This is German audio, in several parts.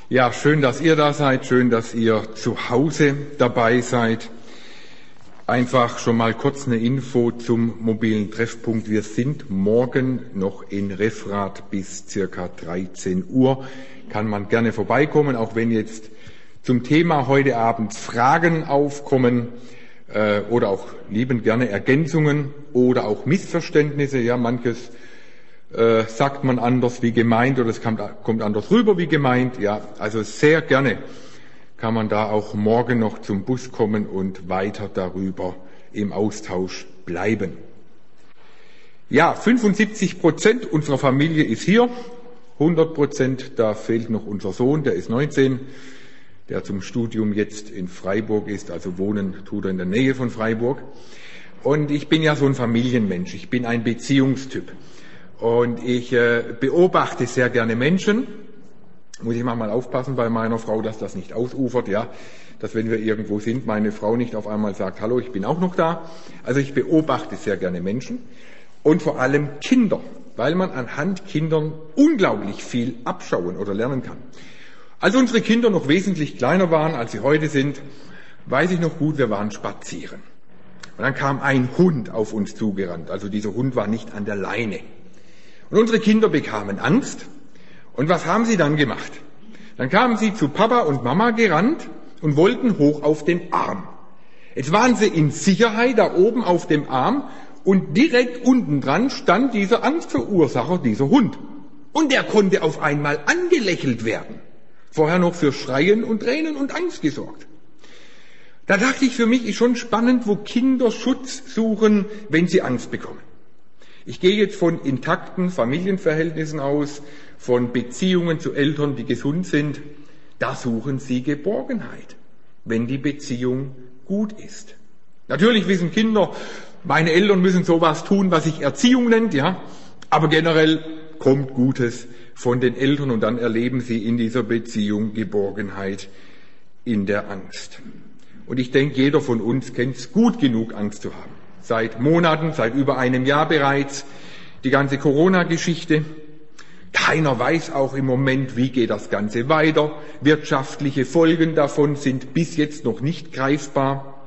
Ja, schön, dass ihr da seid, schön, dass ihr zu Hause dabei seid. Einfach schon mal kurz eine Info zum mobilen Treffpunkt. Wir sind morgen noch in Refrath bis circa 13 Uhr. Kann man gerne vorbeikommen, auch wenn jetzt zum Thema heute Abend Fragen aufkommen oder auch liebend gerne Ergänzungen oder auch Missverständnisse. Ja, manches sagt man anders wie gemeint oder es kommt anders rüber wie gemeint. Ja, also sehr gerne kann man da auch morgen noch zum Bus kommen und weiter darüber im Austausch bleiben. Ja, 75% unserer Familie ist hier, 100%, da fehlt noch unser Sohn, der ist 19, der zum Studium jetzt in Freiburg ist, also wohnen tut er in der Nähe von Freiburg. Und ich bin ja so ein Familienmensch, ich bin ein Beziehungstyp. Und ich beobachte sehr gerne Menschen. Muss ich manchmal aufpassen bei meiner Frau, dass das nicht ausufert, ja, dass wenn wir irgendwo sind, meine Frau nicht auf einmal sagt, hallo, ich bin auch noch da. Also ich beobachte sehr gerne Menschen und vor allem Kinder, weil man anhand Kindern unglaublich viel abschauen oder lernen kann. Als unsere Kinder noch wesentlich kleiner waren, als sie heute sind, weiß ich noch gut, wir waren spazieren. Und dann kam ein Hund auf uns zugerannt. Also dieser Hund war nicht an der Leine. Und unsere Kinder bekamen Angst. Und was haben sie dann gemacht? Dann kamen sie zu Papa und Mama gerannt und wollten hoch auf den Arm. Jetzt waren sie in Sicherheit da oben auf dem Arm und direkt unten dran stand dieser Angstverursacher, dieser Hund. Und der konnte auf einmal angelächelt werden. Vorher noch für Schreien und Tränen und Angst gesorgt. Da dachte ich, für mich ist schon spannend, wo Kinder Schutz suchen, wenn sie Angst bekommen. Ich gehe jetzt von intakten Familienverhältnissen aus, von Beziehungen zu Eltern, die gesund sind. Da suchen sie Geborgenheit, wenn die Beziehung gut ist. Natürlich wissen Kinder, meine Eltern müssen sowas tun, was sich Erziehung nennt, ja. Aber generell kommt Gutes von den Eltern und dann erleben sie in dieser Beziehung Geborgenheit in der Angst. Und ich denke, jeder von uns kennt es gut genug, Angst zu haben. Seit Monaten, seit über einem Jahr bereits, die ganze Corona-Geschichte. Keiner weiß auch im Moment, wie geht das Ganze weiter. Wirtschaftliche Folgen davon sind bis jetzt noch nicht greifbar.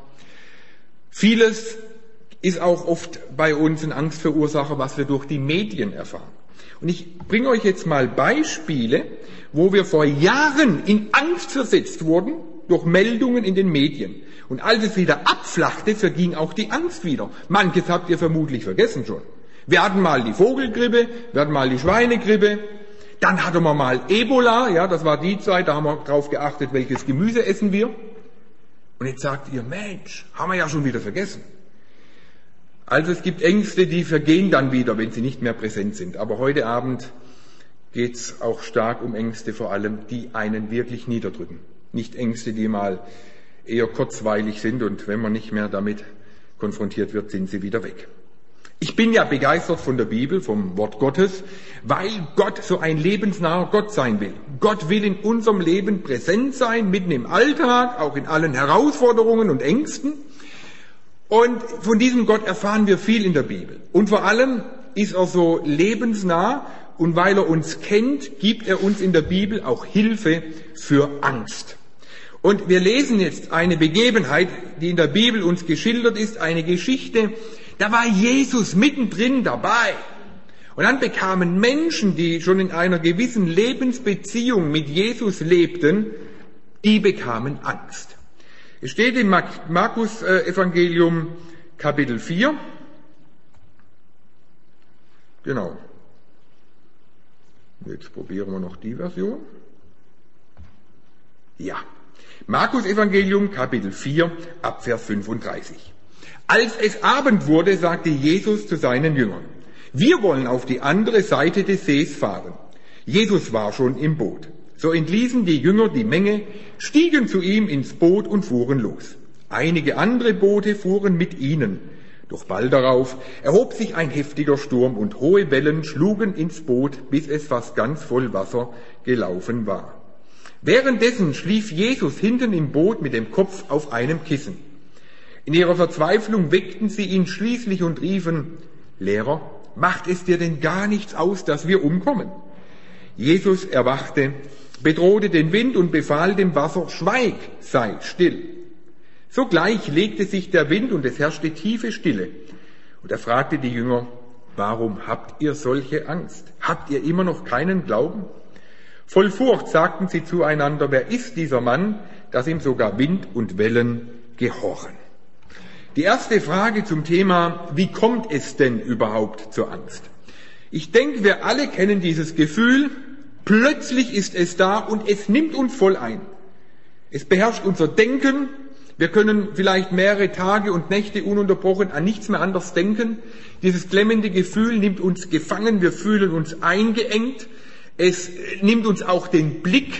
Vieles ist auch oft bei uns ein Angstverursacher, was wir durch die Medien erfahren. Und ich bringe euch jetzt mal Beispiele, wo wir vor Jahren in Angst versetzt wurden durch Meldungen in den Medien. Und als es wieder abflachte, verging auch die Angst wieder. Manches habt ihr vermutlich vergessen schon. Wir hatten mal die Vogelgrippe, wir hatten mal die Schweinegrippe, dann hatten wir mal Ebola, ja, das war die Zeit, da haben wir drauf geachtet, welches Gemüse essen wir. Und jetzt sagt ihr, Mensch, haben wir ja schon wieder vergessen. Also es gibt Ängste, die vergehen dann wieder, wenn sie nicht mehr präsent sind. Aber heute Abend geht's auch stark um Ängste, vor allem, die einen wirklich niederdrücken. Nicht Ängste, die mal eher kurzweilig sind und wenn man nicht mehr damit konfrontiert wird, sind sie wieder weg. Ich bin ja begeistert von der Bibel, vom Wort Gottes, weil Gott so ein lebensnaher Gott sein will. Gott will in unserem Leben präsent sein, mitten im Alltag, auch in allen Herausforderungen und Ängsten. Und von diesem Gott erfahren wir viel in der Bibel. Und vor allem ist er so lebensnah und weil er uns kennt, gibt er uns in der Bibel auch Hilfe für Angst. Und wir lesen jetzt eine Begebenheit, die in der Bibel uns geschildert ist, eine Geschichte, da war Jesus mittendrin dabei. Und dann bekamen Menschen, die schon in einer gewissen Lebensbeziehung mit Jesus lebten, die bekamen Angst. Es steht im Markus Evangelium Kapitel 4. Genau. Jetzt probieren wir noch die Version. Ja. Markus Evangelium Kapitel 4 ab Vers 35. Als es Abend wurde, sagte Jesus zu seinen Jüngern, wir wollen auf die andere Seite des Sees fahren. Jesus war schon im Boot. So entließen die Jünger die Menge, stiegen zu ihm ins Boot und fuhren los. Einige andere Boote fuhren mit ihnen. Doch bald darauf erhob sich ein heftiger Sturm und hohe Wellen schlugen ins Boot, bis es fast ganz voll Wasser gelaufen war. Währenddessen schlief Jesus hinten im Boot mit dem Kopf auf einem Kissen. In ihrer Verzweiflung weckten sie ihn schließlich und riefen, Lehrer, macht es dir denn gar nichts aus, dass wir umkommen? Jesus erwachte, bedrohte den Wind und befahl dem Wasser, schweig, sei still. Sogleich legte sich der Wind und es herrschte tiefe Stille. Und er fragte die Jünger, warum habt ihr solche Angst? Habt ihr immer noch keinen Glauben? Voll Furcht sagten sie zueinander, wer ist dieser Mann, dass ihm sogar Wind und Wellen gehorchen? Die erste Frage zum Thema, wie kommt es denn überhaupt zur Angst? Ich denke, wir alle kennen dieses Gefühl, plötzlich ist es da und es nimmt uns voll ein. Es beherrscht unser Denken, wir können vielleicht mehrere Tage und Nächte ununterbrochen an nichts mehr anderes denken. Dieses klemmende Gefühl nimmt uns gefangen, wir fühlen uns eingeengt, es nimmt uns auch den Blick.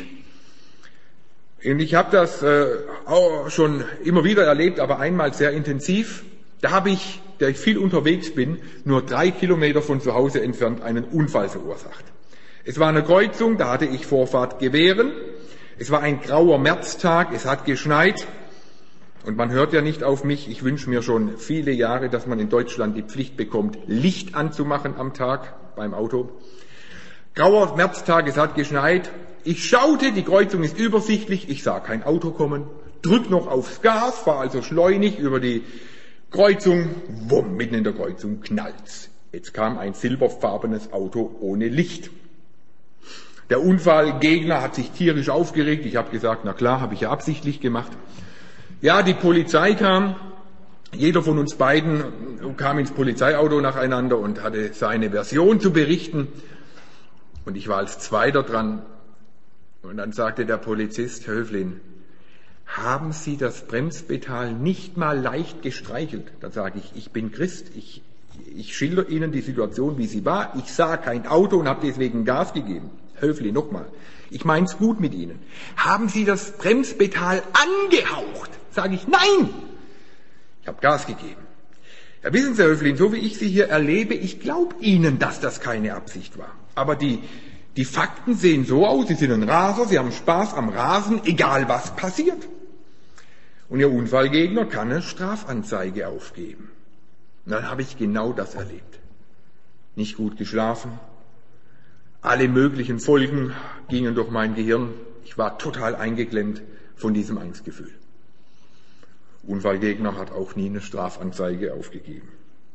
Und ich habe das auch schon immer wieder erlebt, aber einmal sehr intensiv. Da habe ich, da ich viel unterwegs bin, nur 3 Kilometer von zu Hause entfernt einen Unfall verursacht. Es war eine Kreuzung, da hatte ich Vorfahrt gewähren. Es war ein grauer Märztag, es hat geschneit. Und man hört ja nicht auf mich, ich wünsche mir schon viele Jahre, dass man in Deutschland die Pflicht bekommt, Licht anzumachen am Tag beim Auto. Grauer Märztag, es hat geschneit. Ich schaute, die Kreuzung ist übersichtlich, ich sah kein Auto kommen, drück noch aufs Gas, fahr also schleunig über die Kreuzung, wumm, mitten in der Kreuzung knallt's. Jetzt kam ein silberfarbenes Auto ohne Licht. Der Unfallgegner hat sich tierisch aufgeregt, ich habe gesagt, na klar, habe ich ja absichtlich gemacht. Ja, die Polizei kam, jeder von uns beiden kam ins Polizeiauto nacheinander und hatte seine Version zu berichten. Und ich war als Zweiter dran. Und dann sagte der Polizist, Herr Höflin, haben Sie das Bremspedal nicht mal leicht gestreichelt? Dann sage ich, ich bin Christ, ich schilder Ihnen die Situation, wie sie war. Ich sah kein Auto und habe deswegen Gas gegeben. Höflin, nochmal, ich mein's gut mit Ihnen. Haben Sie das Bremspedal angehaucht? Sage ich, nein! Ich habe Gas gegeben. Ja, wissen Sie, Herr Höflin, so wie ich Sie hier erlebe, ich glaube Ihnen, dass das keine Absicht war. Aber die Fakten sehen so aus, Sie sind ein Raser, Sie haben Spaß am Rasen, egal was passiert. Und Ihr Unfallgegner kann eine Strafanzeige aufgeben. Und dann habe ich genau das erlebt. Nicht gut geschlafen. Alle möglichen Folgen gingen durch mein Gehirn. Ich war total eingeklemmt von diesem Angstgefühl. Unfallgegner hat auch nie eine Strafanzeige aufgegeben.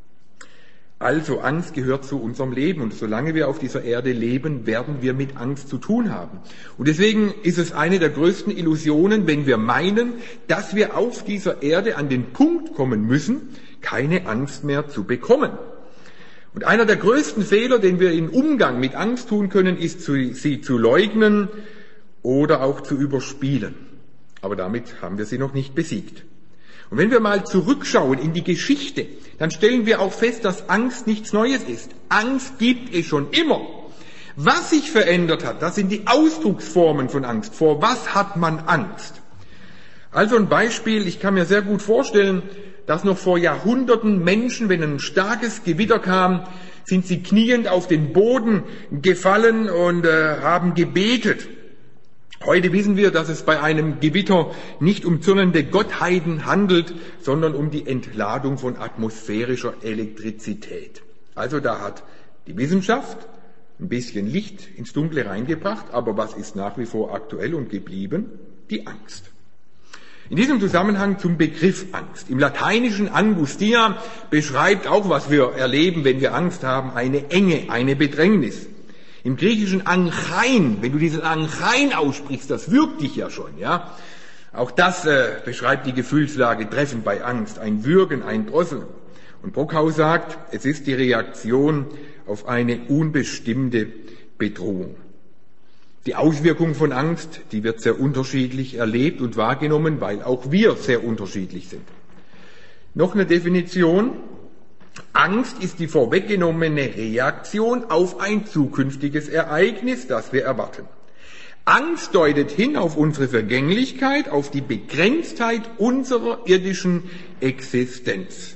Also Angst gehört zu unserem Leben und solange wir auf dieser Erde leben, werden wir mit Angst zu tun haben. Und deswegen ist es eine der größten Illusionen, wenn wir meinen, dass wir auf dieser Erde an den Punkt kommen müssen, keine Angst mehr zu bekommen. Und einer der größten Fehler, den wir im Umgang mit Angst tun können, ist, sie zu leugnen oder auch zu überspielen. Aber damit haben wir sie noch nicht besiegt. Und wenn wir mal zurückschauen in die Geschichte, dann stellen wir auch fest, dass Angst nichts Neues ist. Angst gibt es schon immer. Was sich verändert hat, das sind die Ausdrucksformen von Angst. Vor was hat man Angst? Also ein Beispiel, ich kann mir sehr gut vorstellen, dass noch vor Jahrhunderten Menschen, wenn ein starkes Gewitter kam, sind sie kniend auf den Boden gefallen und haben gebetet. Heute wissen wir, dass es bei einem Gewitter nicht um zürnende Gottheiten handelt, sondern um die Entladung von atmosphärischer Elektrizität. Also da hat die Wissenschaft ein bisschen Licht ins Dunkle reingebracht, aber was ist nach wie vor aktuell und geblieben? Die Angst. In diesem Zusammenhang zum Begriff Angst. Im Lateinischen Angustia beschreibt auch, was wir erleben, wenn wir Angst haben, eine Enge, eine Bedrängnis. Im Griechischen Anchein, wenn du dieses Anchein aussprichst, das wirkt dich ja schon, ja. Auch das beschreibt die Gefühlslage treffend bei Angst, ein Würgen, ein Drosseln. Und Brockhaus sagt, es ist die Reaktion auf eine unbestimmte Bedrohung. Die Auswirkung von Angst, die wird sehr unterschiedlich erlebt und wahrgenommen, weil auch wir sehr unterschiedlich sind. Noch eine Definition. Angst ist die vorweggenommene Reaktion auf ein zukünftiges Ereignis, das wir erwarten. Angst deutet hin auf unsere Vergänglichkeit, auf die Begrenztheit unserer irdischen Existenz.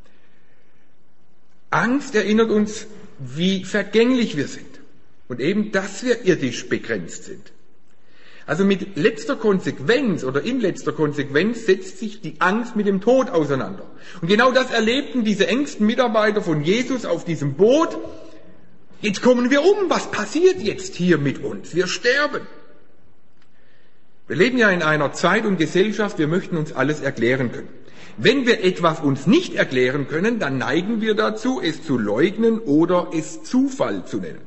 Angst erinnert uns, wie vergänglich wir sind und eben, dass wir irdisch begrenzt sind. Also mit letzter Konsequenz oder in letzter Konsequenz setzt sich die Angst mit dem Tod auseinander. Und genau das erlebten diese engsten Mitarbeiter von Jesus auf diesem Boot. Jetzt kommen wir um. Was passiert jetzt hier mit uns? Wir sterben. Wir leben ja in einer Zeit und Gesellschaft, wir möchten uns alles erklären können. Wenn wir etwas uns nicht erklären können, dann neigen wir dazu, es zu leugnen oder es Zufall zu nennen.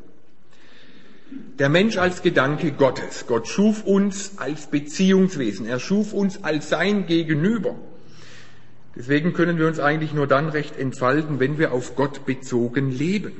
Der Mensch als Gedanke Gottes. Gott schuf uns als Beziehungswesen. Er schuf uns als sein Gegenüber. Deswegen können wir uns eigentlich nur dann recht entfalten, wenn wir auf Gott bezogen leben.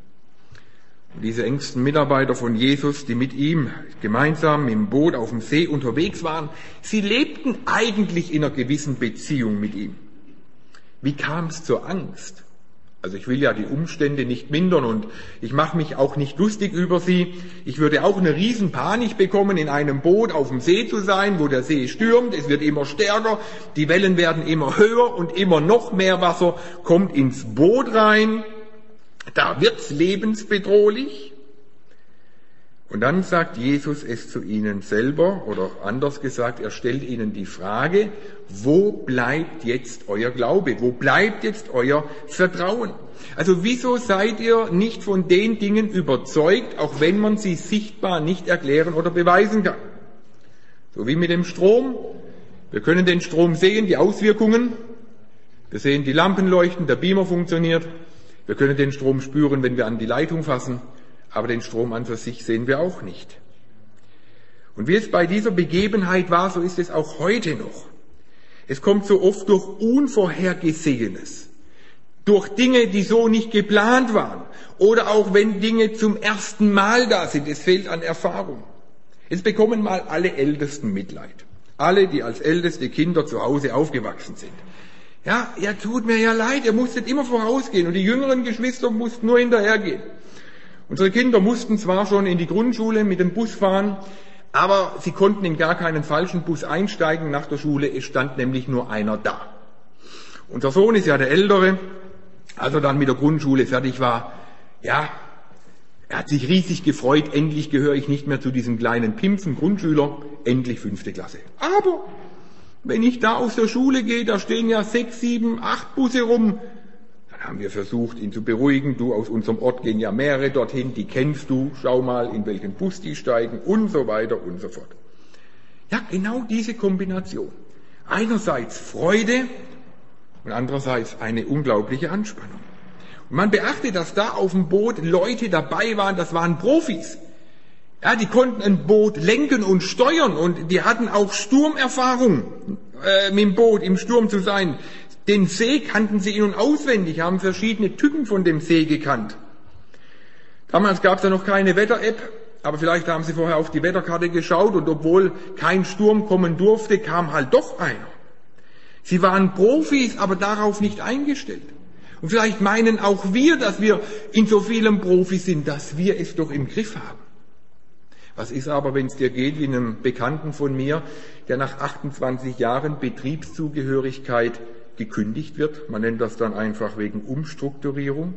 Und diese engsten Mitarbeiter von Jesus, die mit ihm gemeinsam im Boot auf dem See unterwegs waren, sie lebten eigentlich in einer gewissen Beziehung mit ihm. Wie kam es zur Angst? Also ich will ja die Umstände nicht mindern und ich mache mich auch nicht lustig über sie. Ich würde auch eine riesen Panik bekommen, in einem Boot auf dem See zu sein, wo der See stürmt. Es wird immer stärker, die Wellen werden immer höher und immer noch mehr Wasser kommt ins Boot rein. Da wird's lebensbedrohlich. Und dann sagt Jesus es zu ihnen selber, oder anders gesagt, er stellt ihnen die Frage, wo bleibt jetzt euer Glaube? Wo bleibt jetzt euer Vertrauen? Also wieso seid ihr nicht von den Dingen überzeugt, auch wenn man sie sichtbar nicht erklären oder beweisen kann? So wie mit dem Strom. Wir können den Strom sehen, die Auswirkungen. Wir sehen die Lampen leuchten, der Beamer funktioniert. Wir können den Strom spüren, wenn wir an die Leitung fassen. Aber den Strom an für sich sehen wir auch nicht. Und wie es bei dieser Begebenheit war, so ist es auch heute noch. Es kommt so oft durch Unvorhergesehenes, durch Dinge, die so nicht geplant waren, oder auch wenn Dinge zum ersten Mal da sind, es fehlt an Erfahrung. Jetzt bekommen mal alle Ältesten Mitleid. Alle, die als älteste Kinder zu Hause aufgewachsen sind. Ja, tut mir ja leid, ihr musstet immer vorausgehen und die jüngeren Geschwister mussten nur hinterhergehen. Unsere Kinder mussten zwar schon in die Grundschule mit dem Bus fahren, aber sie konnten in gar keinen falschen Bus einsteigen nach der Schule. Es stand nämlich nur einer da. Unser Sohn ist ja der Ältere, als er dann mit der Grundschule fertig war. Ja, er hat sich riesig gefreut, endlich gehöre ich nicht mehr zu diesem kleinen Pimpfen Grundschüler, endlich 5. Klasse. Aber wenn ich da aus der Schule gehe, da stehen ja 6, 7, 8 Busse rum. Dann haben wir versucht, ihn zu beruhigen. Du, aus unserem Ort gehen ja mehrere dorthin, die kennst du. Schau mal, in welchen Bus die steigen und so weiter und so fort. Ja, genau diese Kombination. Einerseits Freude und andererseits eine unglaubliche Anspannung. Und man beachte, dass da auf dem Boot Leute dabei waren, das waren Profis. Ja, die konnten ein Boot lenken und steuern und die hatten auch Sturmerfahrung, mit dem Boot im Sturm zu sein. Den See kannten sie in- und auswendig, haben verschiedene Typen von dem See gekannt. Damals gab es ja noch keine Wetter-App, aber vielleicht haben sie vorher auf die Wetterkarte geschaut und obwohl kein Sturm kommen durfte, kam halt doch einer. Sie waren Profis, aber darauf nicht eingestellt. Und vielleicht meinen auch wir, dass wir in so vielem Profis sind, dass wir es doch im Griff haben. Was ist aber, wenn es dir geht wie einem Bekannten von mir, der nach 28 Jahren Betriebszugehörigkeit gekündigt wird? Man nennt das dann einfach wegen Umstrukturierung.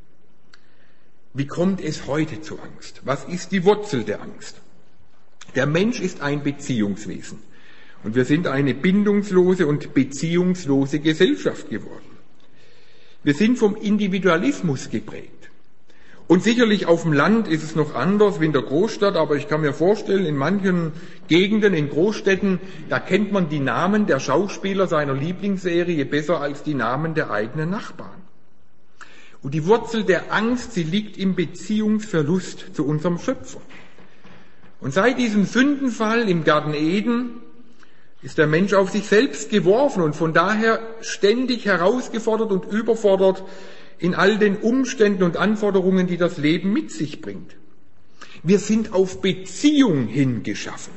Wie kommt es heute zu Angst? Was ist die Wurzel der Angst? Der Mensch ist ein Beziehungswesen. Und wir sind eine bindungslose und beziehungslose Gesellschaft geworden. Wir sind vom Individualismus geprägt. Und sicherlich auf dem Land ist es noch anders wie in der Großstadt, aber ich kann mir vorstellen, in manchen Gegenden, in Großstädten, da kennt man die Namen der Schauspieler seiner Lieblingsserie besser als die Namen der eigenen Nachbarn. Und die Wurzel der Angst, sie liegt im Beziehungsverlust zu unserem Schöpfer. Und seit diesem Sündenfall im Garten Eden ist der Mensch auf sich selbst geworfen und von daher ständig herausgefordert und überfordert in all den Umständen und Anforderungen, die das Leben mit sich bringt. Wir sind auf Beziehung hingeschaffen.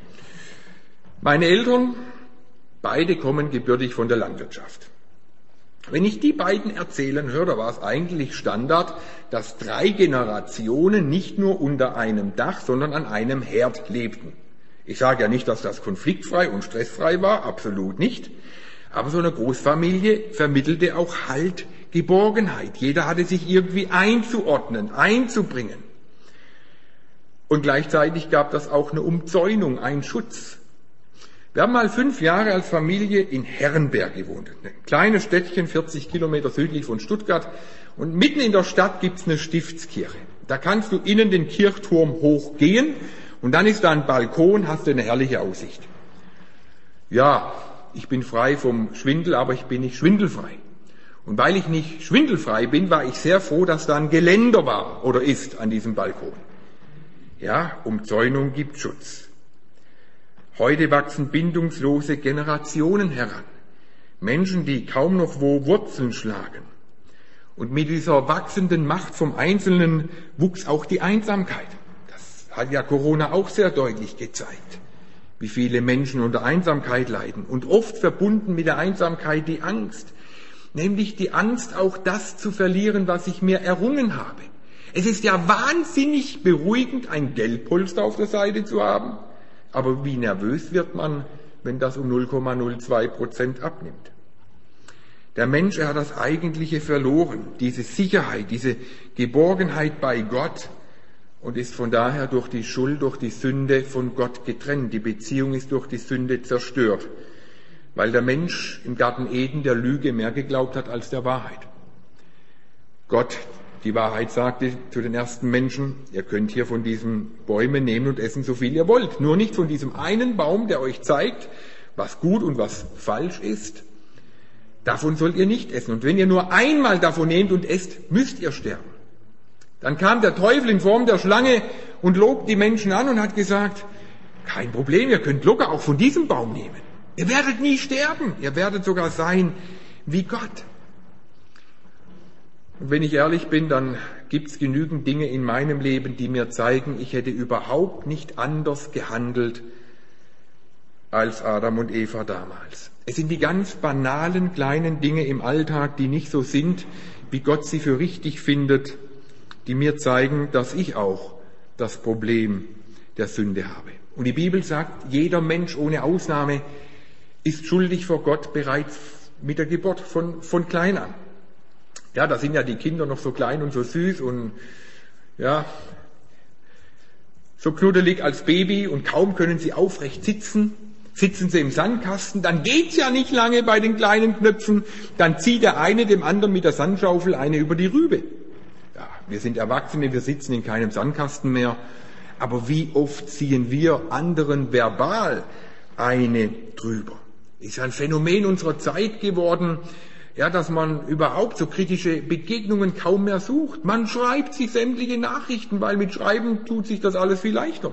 Meine Eltern, beide kommen gebürtig von der Landwirtschaft. Wenn ich die beiden erzählen höre, da war es eigentlich Standard, dass 3 Generationen nicht nur unter einem Dach, sondern an einem Herd lebten. Ich sage ja nicht, dass das konfliktfrei und stressfrei war, absolut nicht. Aber so eine Großfamilie vermittelte auch Halt, Geborgenheit. Jeder hatte sich irgendwie einzuordnen, einzubringen. Und gleichzeitig gab das auch eine Umzäunung, einen Schutz. Wir haben mal 5 Jahre als Familie in Herrenberg gewohnt. Ein kleines Städtchen, 40 Kilometer südlich von Stuttgart. Und mitten in der Stadt gibt's eine Stiftskirche. Da kannst du innen den Kirchturm hochgehen Und dann ist da ein Balkon, hast du eine herrliche Aussicht. Ja, ich bin frei vom Schwindel, aber ich bin nicht schwindelfrei. Und weil ich nicht schwindelfrei bin, war ich sehr froh, dass da ein Geländer war oder ist an diesem Balkon. Ja, Umzäunung gibt Schutz. Heute wachsen bindungslose Generationen heran. Menschen, die kaum noch wo Wurzeln schlagen. Und mit dieser wachsenden Macht vom Einzelnen wuchs auch die Einsamkeit. Das hat ja Corona auch sehr deutlich gezeigt, wie viele Menschen unter Einsamkeit leiden. Und oft verbunden mit der Einsamkeit die Angst. Nämlich die Angst, auch das zu verlieren, was ich mir errungen habe. Es ist ja wahnsinnig beruhigend, ein Geldpolster auf der Seite zu haben. Aber wie nervös wird man, wenn das um 0,02% abnimmt? Der Mensch, er hat das Eigentliche verloren, diese Sicherheit, diese Geborgenheit bei Gott und ist von daher durch die Schuld, durch die Sünde von Gott getrennt. Die Beziehung ist durch die Sünde zerstört, weil der Mensch im Garten Eden der Lüge mehr geglaubt hat als der Wahrheit. Gott, die Wahrheit, sagte zu den ersten Menschen, ihr könnt hier von diesen Bäumen nehmen und essen, so viel ihr wollt. Nur nicht von diesem einen Baum, der euch zeigt, was gut und was falsch ist. Davon sollt ihr nicht essen. Und wenn ihr nur einmal davon nehmt und esst, müsst ihr sterben. Dann kam der Teufel in Form der Schlange und lobt die Menschen an und hat gesagt, kein Problem, ihr könnt locker auch von diesem Baum nehmen. Ihr werdet nie sterben. Ihr werdet sogar sein wie Gott. Und wenn ich ehrlich bin, dann gibt es genügend Dinge in meinem Leben, die mir zeigen, ich hätte überhaupt nicht anders gehandelt als Adam und Eva damals. Es sind die ganz banalen kleinen Dinge im Alltag, die nicht so sind, wie Gott sie für richtig findet, die mir zeigen, dass ich auch das Problem der Sünde habe. Und die Bibel sagt, jeder Mensch ohne Ausnahme ist schuldig vor Gott bereits mit der Geburt von klein an. Ja, da sind ja die Kinder noch so klein und so süß und ja, so knuddelig als Baby und kaum können sie aufrecht sitzen sie im Sandkasten, dann geht's ja nicht lange bei den kleinen Knöpfen, dann zieht der eine dem anderen mit der Sandschaufel eine über die Rübe. Ja, wir sind Erwachsene, wir sitzen in keinem Sandkasten mehr, aber wie oft ziehen wir anderen verbal eine drüber? Ist ein Phänomen unserer Zeit geworden, ja, dass man überhaupt so kritische Begegnungen kaum mehr sucht. Man schreibt sich sämtliche Nachrichten, weil mit Schreiben tut sich das alles viel leichter.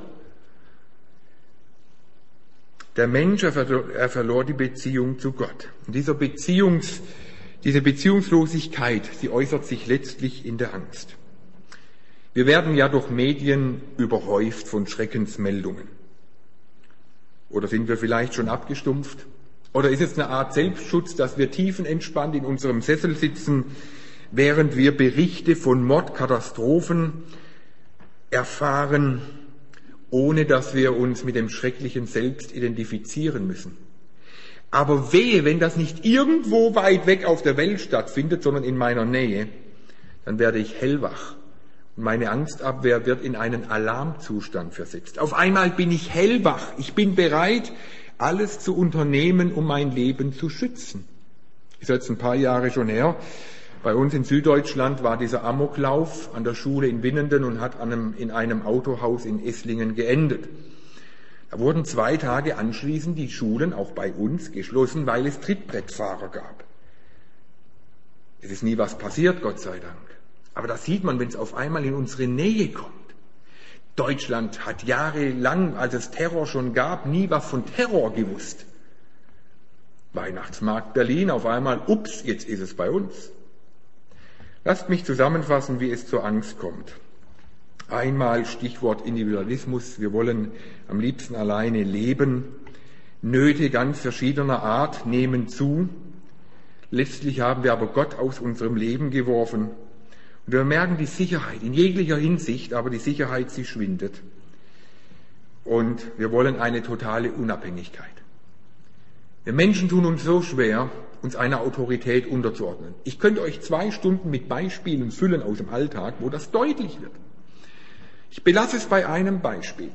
Der Mensch, er verlor die Beziehung zu Gott. Und diese Beziehungslosigkeit, sie äußert sich letztlich in der Angst. Wir werden ja durch Medien überhäuft von Schreckensmeldungen. Oder sind wir vielleicht schon abgestumpft? Oder ist es eine Art Selbstschutz, dass wir tiefenentspannt in unserem Sessel sitzen, während wir Berichte von Mordkatastrophen erfahren, ohne dass wir uns mit dem Schrecklichen selbst identifizieren müssen. Aber wehe, wenn das nicht irgendwo weit weg auf der Welt stattfindet, sondern in meiner Nähe, dann werde ich hellwach. Und meine Angstabwehr wird in einen Alarmzustand versetzt. Auf einmal bin ich hellwach. Ich bin bereit, alles zu unternehmen, um mein Leben zu schützen. Ist jetzt ein paar Jahre schon her. Bei uns in Süddeutschland war dieser Amoklauf an der Schule in Winnenden und hat in einem Autohaus in Esslingen geendet. Da wurden 2 Tage anschließend die Schulen, auch bei uns, geschlossen, weil es Trittbrettfahrer gab. Es ist nie was passiert, Gott sei Dank. Aber das sieht man, wenn es auf einmal in unsere Nähe kommt. Deutschland hat jahrelang, als es Terror schon gab, nie was von Terror gewusst. Weihnachtsmarkt Berlin, auf einmal, ups, jetzt ist es bei uns. Lasst mich zusammenfassen, wie es zur Angst kommt. Einmal Stichwort Individualismus. Wir wollen am liebsten alleine leben. Nöte ganz verschiedener Art nehmen zu. Letztlich haben wir aber Gott aus unserem Leben geworfen. Und wir merken die Sicherheit in jeglicher Hinsicht, aber die Sicherheit, sie schwindet. Und wir wollen eine totale Unabhängigkeit. Wir Menschen tun uns so schwer, uns einer Autorität unterzuordnen. Ich könnte euch 2 Stunden mit Beispielen füllen aus dem Alltag, wo das deutlich wird. Ich belasse es bei einem Beispiel.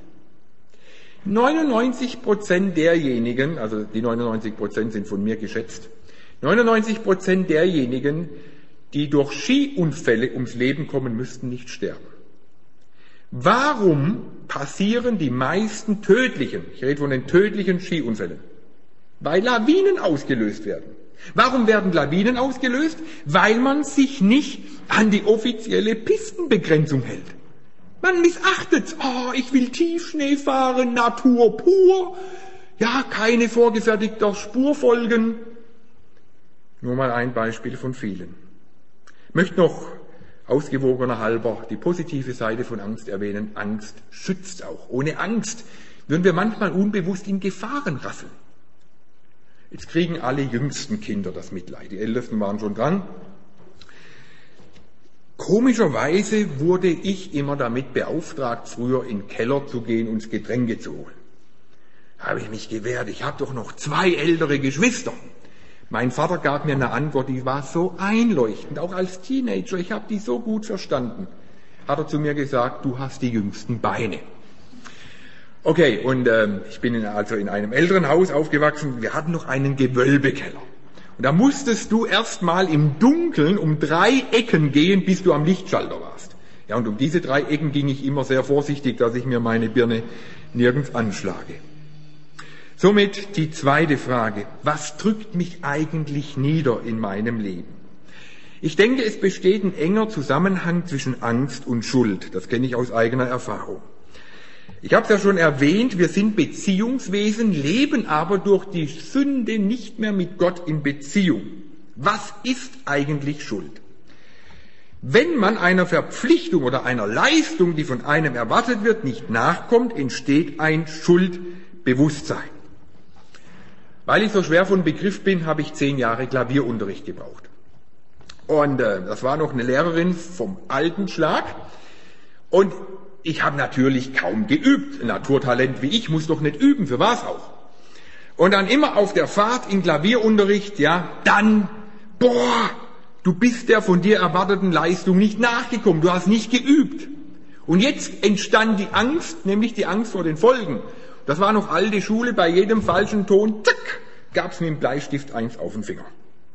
99% derjenigen, also die 99% sind von mir geschätzt, 99% derjenigen, die durch Skiunfälle ums Leben kommen müssten, nicht sterben. Warum passieren die meisten tödlichen, ich rede von den tödlichen Skiunfällen? Weil Lawinen ausgelöst werden. Warum werden Lawinen ausgelöst? Weil man sich nicht an die offizielle Pistenbegrenzung hält. Man missachtet, ich will Tiefschnee fahren, Natur pur, ja, keine vorgefertigter Spur folgen. Nur mal ein Beispiel von vielen. Ich möchte noch ausgewogener halber die positive Seite von Angst erwähnen. Angst schützt auch. Ohne Angst würden wir manchmal unbewusst in Gefahren rasseln. Jetzt kriegen alle jüngsten Kinder das Mitleid. Die Ältesten waren schon dran. Komischerweise wurde ich immer damit beauftragt, früher in den Keller zu gehen und Getränke zu holen. Habe ich mich gewehrt. Ich habe doch noch 2 ältere Geschwister. Mein Vater gab mir eine Antwort, die war so einleuchtend, auch als Teenager. Ich habe die so gut verstanden. Hat er zu mir gesagt, du hast die jüngsten Beine. Okay, und ich bin also in einem älteren Haus aufgewachsen. Wir hatten noch einen Gewölbekeller. Und da musstest du erst mal im Dunkeln um 3 Ecken gehen, bis du am Lichtschalter warst. Ja, und um diese 3 Ecken ging ich immer sehr vorsichtig, dass ich mir meine Birne nirgends anschlage. Somit die zweite Frage. Was drückt mich eigentlich nieder in meinem Leben? Ich denke, es besteht ein enger Zusammenhang zwischen Angst und Schuld. Das kenne ich aus eigener Erfahrung. Ich habe es ja schon erwähnt, wir sind Beziehungswesen, leben aber durch die Sünde nicht mehr mit Gott in Beziehung. Was ist eigentlich Schuld? Wenn man einer Verpflichtung oder einer Leistung, die von einem erwartet wird, nicht nachkommt, entsteht ein Schuldbewusstsein. Weil ich so schwer von Begriff bin, habe ich 10 Jahre Klavierunterricht gebraucht. Und das war noch eine Lehrerin vom alten Schlag. Und ich habe natürlich kaum geübt. Ein Naturtalent wie ich muss doch nicht üben, für was auch. Und dann immer auf der Fahrt in Klavierunterricht, ja, dann, du bist der von dir erwarteten Leistung nicht nachgekommen, du hast nicht geübt. Und jetzt entstand die Angst, nämlich die Angst vor den Folgen. Das war noch alte Schule, bei jedem falschen Ton, zack, gab's mit dem Bleistift 1 auf den Finger.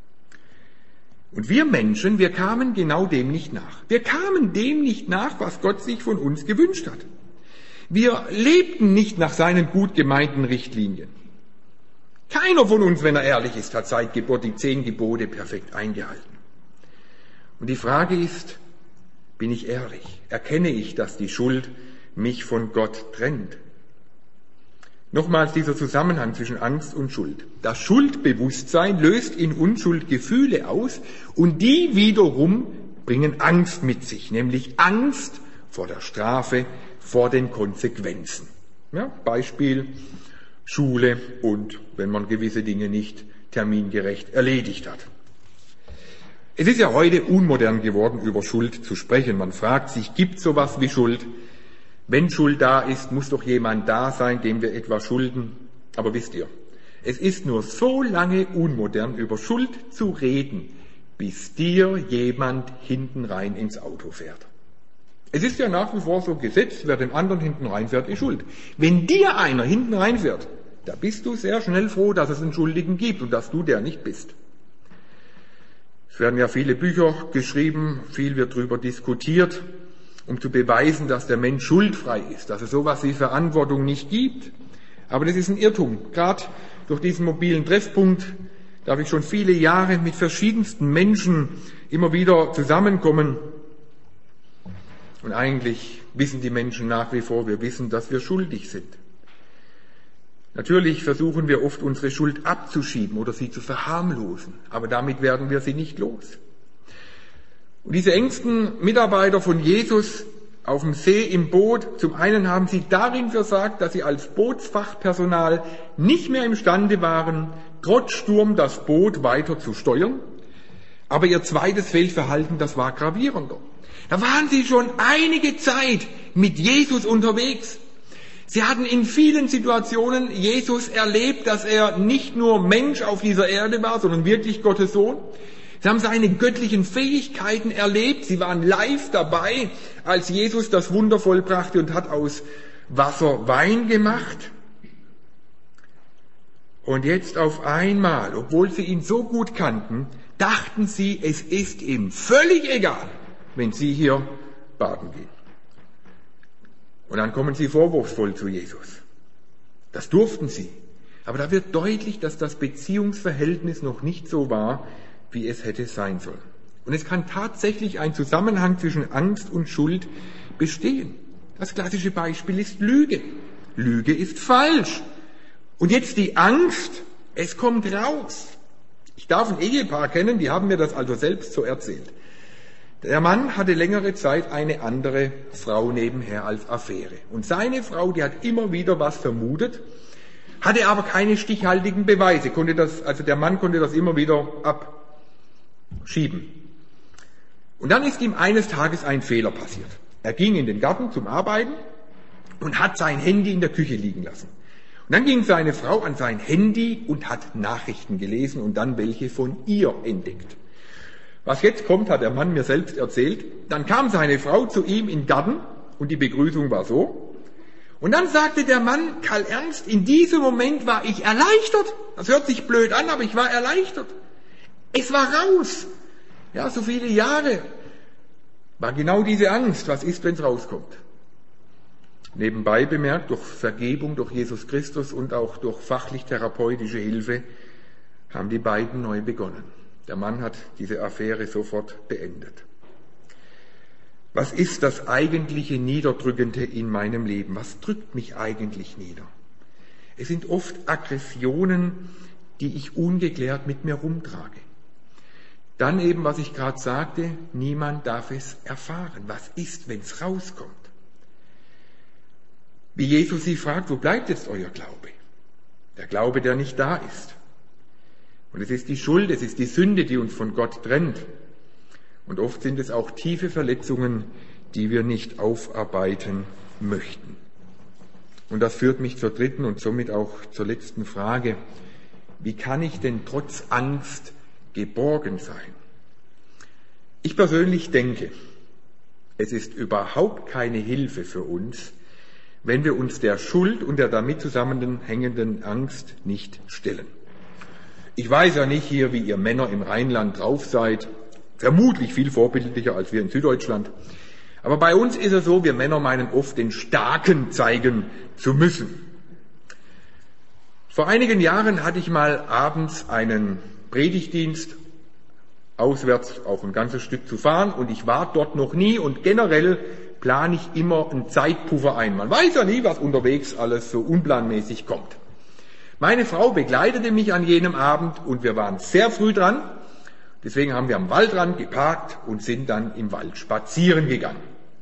Und wir Menschen, wir kamen genau dem nicht nach. Wir kamen dem nicht nach, was Gott sich von uns gewünscht hat. Wir lebten nicht nach seinen gut gemeinten Richtlinien. Keiner von uns, wenn er ehrlich ist, hat seit Geburt die 10 Gebote perfekt eingehalten. Und die Frage ist, bin ich ehrlich? Erkenne ich, dass die Schuld mich von Gott trennt? Nochmals dieser Zusammenhang zwischen Angst und Schuld. Das Schuldbewusstsein löst in uns Schuldgefühle aus und die wiederum bringen Angst mit sich, nämlich Angst vor der Strafe, vor den Konsequenzen. Ja, Beispiel Schule und wenn man gewisse Dinge nicht termingerecht erledigt hat. Es ist ja heute unmodern geworden, über Schuld zu sprechen. Man fragt sich, gibt es sowas wie Schuld? Wenn Schuld da ist, muss doch jemand da sein, dem wir etwas schulden. Aber wisst ihr, es ist nur so lange unmodern, über Schuld zu reden, bis dir jemand hinten rein ins Auto fährt. Es ist ja nach wie vor so gesetzt, wer dem anderen hinten reinfährt, ist schuld. Wenn dir einer hinten reinfährt, da bist du sehr schnell froh, dass es einen Schuldigen gibt und dass du der nicht bist. Es werden ja viele Bücher geschrieben, viel wird darüber diskutiert, um zu beweisen, dass der Mensch schuldfrei ist, dass es sowas wie Verantwortung nicht gibt. Aber das ist ein Irrtum. Gerade durch diesen mobilen Treffpunkt darf ich schon viele Jahre mit verschiedensten Menschen immer wieder zusammenkommen. Und eigentlich wissen die Menschen nach wie vor, wir wissen, dass wir schuldig sind. Natürlich versuchen wir oft, unsere Schuld abzuschieben oder sie zu verharmlosen, aber damit werden wir sie nicht los. Und diese engsten Mitarbeiter von Jesus auf dem See im Boot, zum einen haben sie darin versagt, dass sie als Bootsfachpersonal nicht mehr imstande waren, trotz Sturm das Boot weiter zu steuern. Aber ihr zweites Fehlverhalten, das war gravierender. Da waren sie schon einige Zeit mit Jesus unterwegs. Sie hatten in vielen Situationen Jesus erlebt, dass er nicht nur Mensch auf dieser Erde war, sondern wirklich Gottes Sohn. Sie haben seine göttlichen Fähigkeiten erlebt. Sie waren live dabei, als Jesus das Wunder vollbrachte und hat aus Wasser Wein gemacht. Und jetzt auf einmal, obwohl sie ihn so gut kannten, dachten sie, es ist ihm völlig egal, wenn sie hier baden gehen. Und dann kommen sie vorwurfsvoll zu Jesus. Das durften sie. Aber da wird deutlich, dass das Beziehungsverhältnis noch nicht so war, wie es hätte sein sollen. Und es kann tatsächlich ein Zusammenhang zwischen Angst und Schuld bestehen. Das klassische Beispiel ist Lüge. Lüge ist falsch. Und jetzt die Angst, es kommt raus. Ich darf ein Ehepaar kennen, die haben mir das also selbst so erzählt. Der Mann hatte längere Zeit eine andere Frau nebenher als Affäre. Und seine Frau, die hat immer wieder was vermutet, hatte aber keine stichhaltigen Beweise. Der Mann konnte das immer wieder abschieben. Und dann ist ihm eines Tages ein Fehler passiert. Er ging in den Garten zum Arbeiten und hat sein Handy in der Küche liegen lassen. Und dann ging seine Frau an sein Handy und hat Nachrichten gelesen und dann welche von ihr entdeckt. Was jetzt kommt, hat der Mann mir selbst erzählt. Dann kam seine Frau zu ihm in den Garten und die Begrüßung war so. Und dann sagte der Mann, Karl Ernst, in diesem Moment war ich erleichtert. Das hört sich blöd an, aber ich war erleichtert. Es war raus. Ja, so viele Jahre war genau diese Angst. Was ist, wenn es rauskommt? Nebenbei bemerkt, durch Vergebung, durch Jesus Christus und auch durch fachlich-therapeutische Hilfe haben die beiden neu begonnen. Der Mann hat diese Affäre sofort beendet. Was ist das eigentliche Niederdrückende in meinem Leben? Was drückt mich eigentlich nieder? Es sind oft Aggressionen, die ich ungeklärt mit mir rumtrage. Dann eben, was ich gerade sagte, niemand darf es erfahren. Was ist, wenn es rauskommt? Wie Jesus sie fragt, wo bleibt jetzt euer Glaube? Der Glaube, der nicht da ist. Und es ist die Schuld, es ist die Sünde, die uns von Gott trennt. Und oft sind es auch tiefe Verletzungen, die wir nicht aufarbeiten möchten. Und das führt mich zur dritten und somit auch zur letzten Frage. Wie kann ich denn trotz Angst geborgen sein? Ich persönlich denke, es ist überhaupt keine Hilfe für uns, wenn wir uns der Schuld und der damit zusammenhängenden Angst nicht stellen. Ich weiß ja nicht hier, wie ihr Männer im Rheinland drauf seid, vermutlich viel vorbildlicher als wir in Süddeutschland. Aber bei uns ist es so, wir Männer meinen oft, den Starken zeigen zu müssen. Vor einigen Jahren hatte ich mal abends einen Predigtdienst, auswärts auch ein ganzes Stück zu fahren, und ich war dort noch nie, und generell plane ich immer einen Zeitpuffer ein. Man weiß ja nie, was unterwegs alles so unplanmäßig kommt. Meine Frau begleitete mich an jenem Abend und wir waren sehr früh dran. Deswegen haben wir am Waldrand geparkt und sind dann im Wald spazieren gegangen.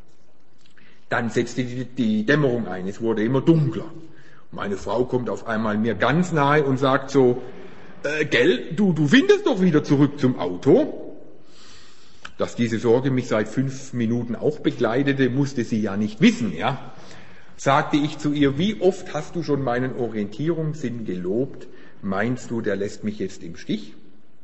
Dann setzte die Dämmerung ein, es wurde immer dunkler. Meine Frau kommt auf einmal mir ganz nahe und sagt so, du findest doch wieder zurück zum Auto. Dass diese Sorge mich seit 5 Minuten auch begleitete, musste sie ja nicht wissen, ja. Sagte ich zu ihr, wie oft hast du schon meinen Orientierungssinn gelobt? Meinst du, der lässt mich jetzt im Stich?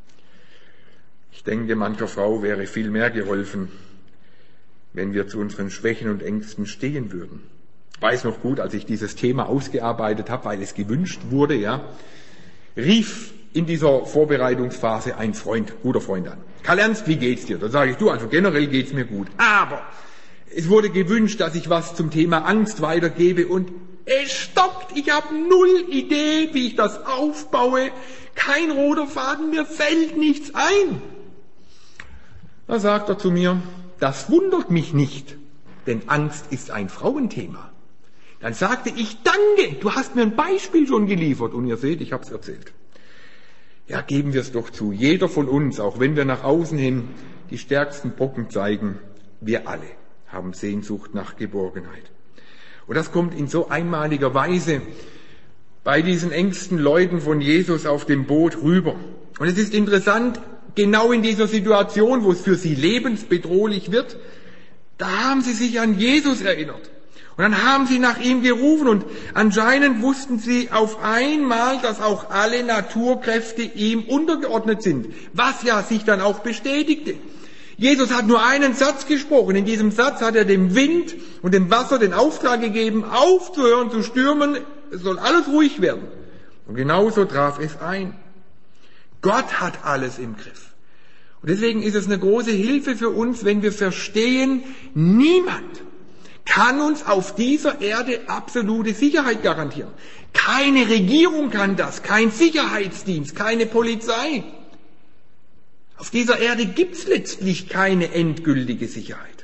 Ich denke, mancher Frau wäre viel mehr geholfen, wenn wir zu unseren Schwächen und Ängsten stehen würden. Ich weiß noch gut, als ich dieses Thema ausgearbeitet habe, weil es gewünscht wurde, ja, rief in dieser Vorbereitungsphase ein guter Freund an. Karl Ernst, wie geht's dir? Da sage ich, also generell geht's mir gut. Aber es wurde gewünscht, dass ich was zum Thema Angst weitergebe und es stockt. Ich habe 0 Idee, wie ich das aufbaue. Kein roter Faden, mir fällt nichts ein. Da sagt er zu mir, das wundert mich nicht, denn Angst ist ein Frauenthema. Dann sagte ich, danke, du hast mir ein Beispiel schon geliefert. Und ihr seht, ich habe es erzählt. Ja, geben wir es doch zu. Jeder von uns, auch wenn wir nach außen hin die stärksten Brocken zeigen, wir alle haben Sehnsucht nach Geborgenheit. Und das kommt in so einmaliger Weise bei diesen engsten Leuten von Jesus auf dem Boot rüber. Und es ist interessant, genau in dieser Situation, wo es für sie lebensbedrohlich wird, da haben sie sich an Jesus erinnert. Und dann haben sie nach ihm gerufen und anscheinend wussten sie auf einmal, dass auch alle Naturkräfte ihm untergeordnet sind, was ja sich dann auch bestätigte. Jesus hat nur einen Satz gesprochen. In diesem Satz hat er dem Wind und dem Wasser den Auftrag gegeben, aufzuhören zu stürmen, es soll alles ruhig werden. Und genauso traf es ein. Gott hat alles im Griff. Und deswegen ist es eine große Hilfe für uns, wenn wir verstehen, niemand, kann uns auf dieser Erde absolute Sicherheit garantieren. Keine Regierung kann das, kein Sicherheitsdienst, keine Polizei. Auf dieser Erde gibt's letztlich keine endgültige Sicherheit.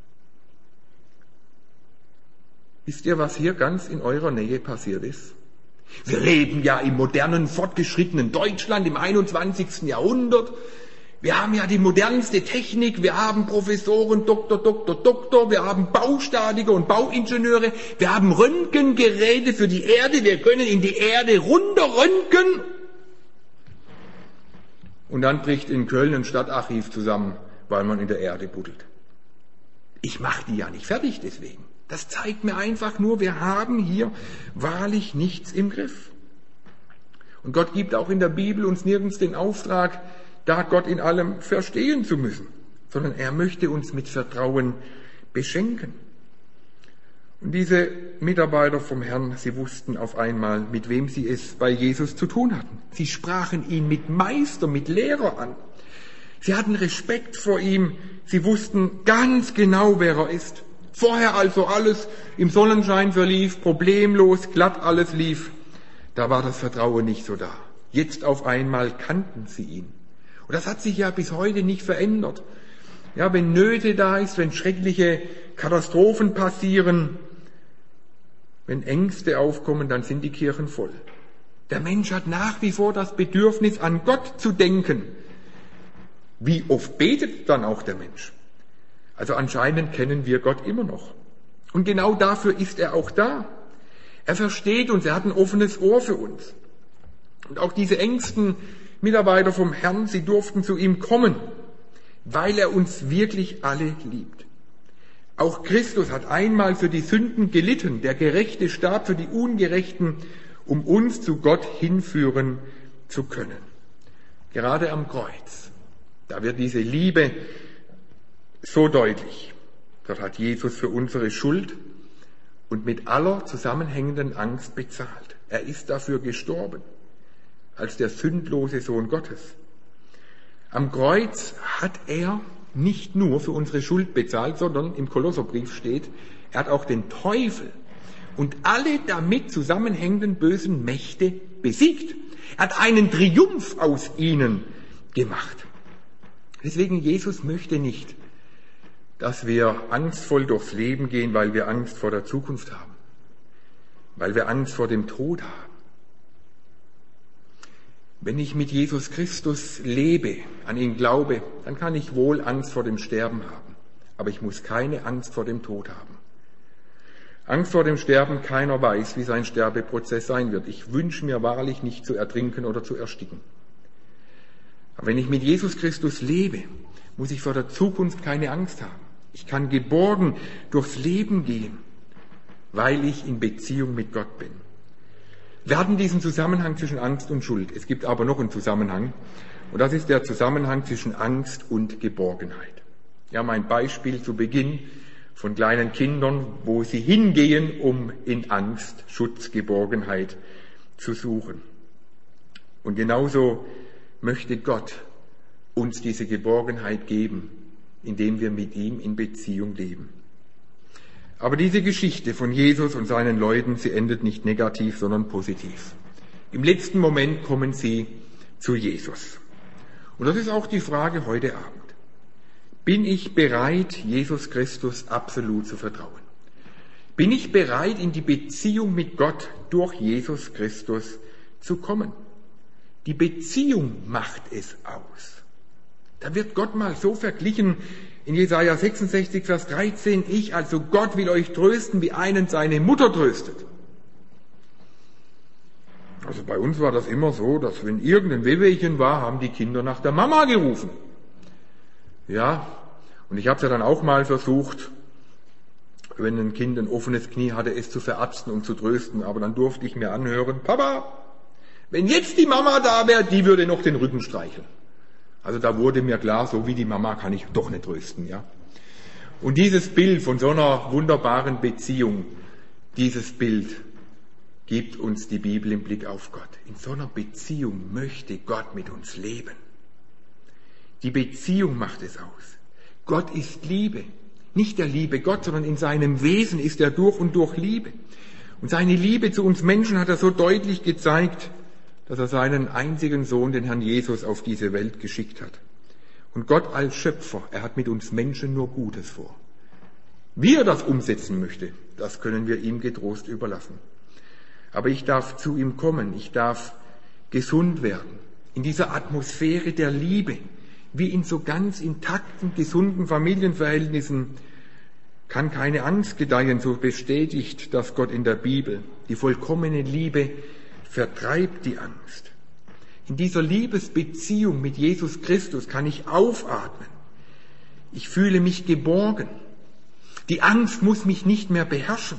Wisst ihr, was hier ganz in eurer Nähe passiert ist? Wir leben ja im modernen, fortgeschrittenen Deutschland im 21. Jahrhundert. Wir haben ja die modernste Technik, wir haben Professoren, Doktor, wir haben Baustatiker und Bauingenieure, wir haben Röntgengeräte für die Erde, wir können in die Erde runterröntgen. Und dann bricht in Köln ein Stadtarchiv zusammen, weil man in der Erde buddelt. Ich mache die ja nicht fertig deswegen. Das zeigt mir einfach nur, wir haben hier wahrlich nichts im Griff. Und Gott gibt auch in der Bibel uns nirgends den Auftrag, da Gott in allem verstehen zu müssen, sondern er möchte uns mit Vertrauen beschenken. Und diese Mitarbeiter vom Herrn, sie wussten auf einmal, mit wem sie es bei Jesus zu tun hatten. Sie sprachen ihn mit Meister, mit Lehrer an. Sie hatten Respekt vor ihm, sie wussten ganz genau, wer er ist. Vorher also alles im Sonnenschein verlief, problemlos, glatt alles lief. Da war das Vertrauen nicht so da. Jetzt auf einmal kannten sie ihn. Und das hat sich ja bis heute nicht verändert. Ja, wenn Nöte da ist, wenn schreckliche Katastrophen passieren, wenn Ängste aufkommen, dann sind die Kirchen voll. Der Mensch hat nach wie vor das Bedürfnis, an Gott zu denken. Wie oft betet dann auch der Mensch? Also anscheinend kennen wir Gott immer noch. Und genau dafür ist er auch da. Er versteht uns, er hat ein offenes Ohr für uns. Und auch diese engsten Mitarbeiter vom Herrn, sie durften zu ihm kommen, weil er uns wirklich alle liebt. Auch Christus hat einmal für die Sünden gelitten, der Gerechte starb für die Ungerechten, um uns zu Gott hinführen zu können. Gerade am Kreuz, da wird diese Liebe so deutlich. Dort hat Jesus für unsere Schuld und mit aller zusammenhängenden Angst bezahlt. Er ist dafür gestorben, als der sündlose Sohn Gottes. Am Kreuz hat er nicht nur für unsere Schuld bezahlt, sondern im Kolosserbrief steht, er hat auch den Teufel und alle damit zusammenhängenden bösen Mächte besiegt. Er hat einen Triumph aus ihnen gemacht. Deswegen, Jesus möchte nicht, dass wir angstvoll durchs Leben gehen, weil wir Angst vor der Zukunft haben, weil wir Angst vor dem Tod haben. Wenn ich mit Jesus Christus lebe, an ihn glaube, dann kann ich wohl Angst vor dem Sterben haben. Aber ich muss keine Angst vor dem Tod haben. Angst vor dem Sterben, keiner weiß, wie sein Sterbeprozess sein wird. Ich wünsche mir wahrlich nicht zu ertrinken oder zu ersticken. Aber wenn ich mit Jesus Christus lebe, muss ich vor der Zukunft keine Angst haben. Ich kann geborgen durchs Leben gehen, weil ich in Beziehung mit Gott bin. Wir hatten diesen Zusammenhang zwischen Angst und Schuld. Es gibt aber noch einen Zusammenhang. Und das ist der Zusammenhang zwischen Angst und Geborgenheit. Ja, mein Beispiel zu Beginn von kleinen Kindern, wo sie hingehen, um in Angst, Schutz, Geborgenheit zu suchen. Und genauso möchte Gott uns diese Geborgenheit geben, indem wir mit ihm in Beziehung leben. Aber diese Geschichte von Jesus und seinen Leuten, sie endet nicht negativ, sondern positiv. Im letzten Moment kommen sie zu Jesus. Und das ist auch die Frage heute Abend. Bin ich bereit, Jesus Christus absolut zu vertrauen? Bin ich bereit, in die Beziehung mit Gott durch Jesus Christus zu kommen? Die Beziehung macht es aus. Da wird Gott mal so verglichen in Jesaja 66, Vers 13, ich, also Gott, will euch trösten, wie einen seine Mutter tröstet. Also bei uns war das immer so, dass wenn irgendein Wehwehchen war, haben die Kinder nach der Mama gerufen. Ja, und ich habe es ja dann auch mal versucht, wenn ein Kind ein offenes Knie hatte, es zu verarzten und zu trösten, aber dann durfte ich mir anhören, Papa, wenn jetzt die Mama da wäre, die würde noch den Rücken streicheln. Also da wurde mir klar, so wie die Mama kann ich doch nicht trösten, ja. Und dieses Bild von so einer wunderbaren Beziehung, dieses Bild gibt uns die Bibel im Blick auf Gott. In so einer Beziehung möchte Gott mit uns leben. Die Beziehung macht es aus. Gott ist Liebe. nicht der liebe Gott, sondern in seinem Wesen ist er durch und durch Liebe. Und seine Liebe zu uns Menschen hat er so deutlich gezeigt, dass er seinen einzigen Sohn, den Herrn Jesus, auf diese Welt geschickt hat. Und Gott als Schöpfer, er hat mit uns Menschen nur Gutes vor. Wie er das umsetzen möchte, das können wir ihm getrost überlassen. Aber ich darf zu ihm kommen, ich darf gesund werden, in dieser Atmosphäre der Liebe, wie in so ganz intakten, gesunden Familienverhältnissen kann keine Angst gedeihen, so bestätigt das Gott in der Bibel. Die vollkommene Liebe vertreibt die Angst. In dieser Liebesbeziehung mit Jesus Christus kann ich aufatmen. Ich fühle mich geborgen. Die Angst muss mich nicht mehr beherrschen.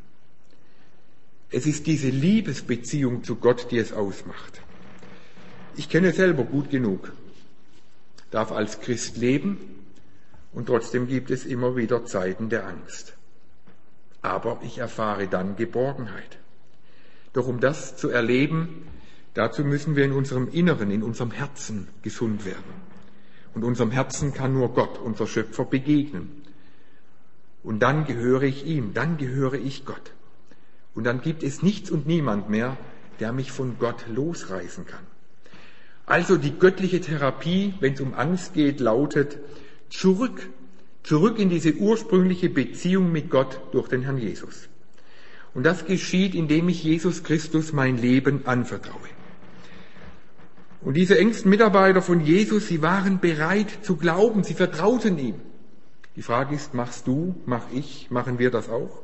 Es ist diese Liebesbeziehung zu Gott, die es ausmacht. Ich kenne selber gut genug, darf als Christ leben und trotzdem gibt es immer wieder Zeiten der Angst. Aber ich erfahre dann Geborgenheit. Doch um das zu erleben, dazu müssen wir in unserem Inneren, in unserem Herzen gesund werden. Und unserem Herzen kann nur Gott, unser Schöpfer, begegnen. Und dann gehöre ich ihm, dann gehöre ich Gott. Und dann gibt es nichts und niemand mehr, der mich von Gott losreißen kann. Also die göttliche Therapie, wenn es um Angst geht, lautet zurück in diese ursprüngliche Beziehung mit Gott durch den Herrn Jesus. Und das geschieht, indem ich Jesus Christus mein Leben anvertraue. Und diese engsten Mitarbeiter von Jesus, sie waren bereit zu glauben, sie vertrauten ihm. Die Frage ist, machst du, mach ich, machen wir das auch?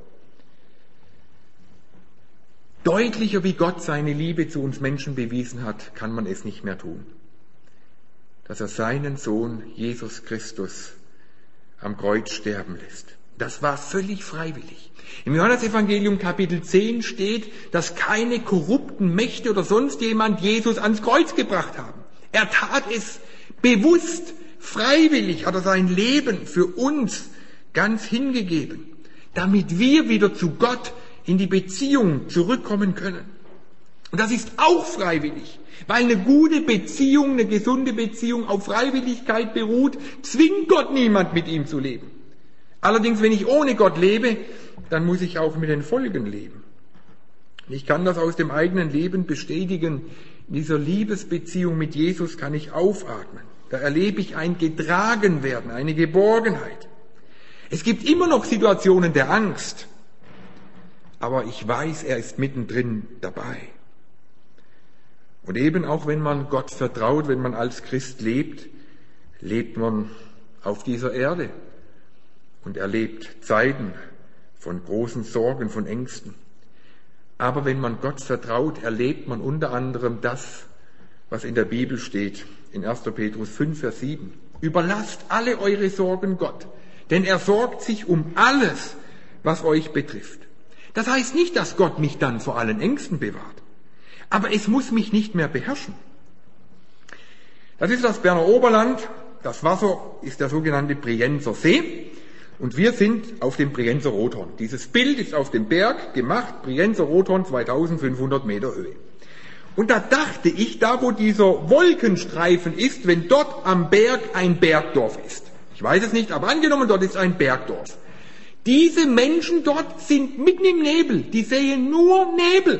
Deutlicher, wie Gott seine Liebe zu uns Menschen bewiesen hat, kann man es nicht mehr tun. Dass er seinen Sohn Jesus Christus am Kreuz sterben lässt. Das war völlig freiwillig. Im Johannesevangelium Kapitel 10 steht, dass keine korrupten Mächte oder sonst jemand Jesus ans Kreuz gebracht haben. Er tat es bewusst, freiwillig, hat er sein Leben für uns ganz hingegeben, damit wir wieder zu Gott in die Beziehung zurückkommen können. Und das ist auch freiwillig, weil eine gute Beziehung, eine gesunde Beziehung auf Freiwilligkeit beruht, zwingt Gott niemand mit ihm zu leben. Allerdings, wenn ich ohne Gott lebe, dann muss ich auch mit den Folgen leben. Ich kann das aus dem eigenen Leben bestätigen. In dieser Liebesbeziehung mit Jesus kann ich aufatmen. Da erlebe ich ein Getragenwerden, eine Geborgenheit. Es gibt immer noch Situationen der Angst, aber ich weiß, er ist mittendrin dabei. Und eben auch wenn man Gott vertraut, wenn man als Christ lebt, lebt man auf dieser Erde und erlebt Zeiten von großen Sorgen, von Ängsten. Aber wenn man Gott vertraut, erlebt man unter anderem das, was in der Bibel steht, in 1. Petrus 5, Vers 7. Überlasst alle eure Sorgen Gott, denn er sorgt sich um alles, was euch betrifft. Das heißt nicht, dass Gott mich dann vor allen Ängsten bewahrt. Aber es muss mich nicht mehr beherrschen. Das ist das Berner Oberland. Das Wasser ist der sogenannte Brienzer See. Und wir sind auf dem Brienzer Rothorn. Dieses Bild ist auf dem Berg gemacht. Brienzer Rothorn, 2500 Meter Höhe. Und da dachte ich, da wo dieser Wolkenstreifen ist, wenn dort am Berg ein Bergdorf ist. Ich weiß es nicht, aber angenommen, dort ist ein Bergdorf. Diese Menschen dort sind mitten im Nebel. Die sehen nur Nebel.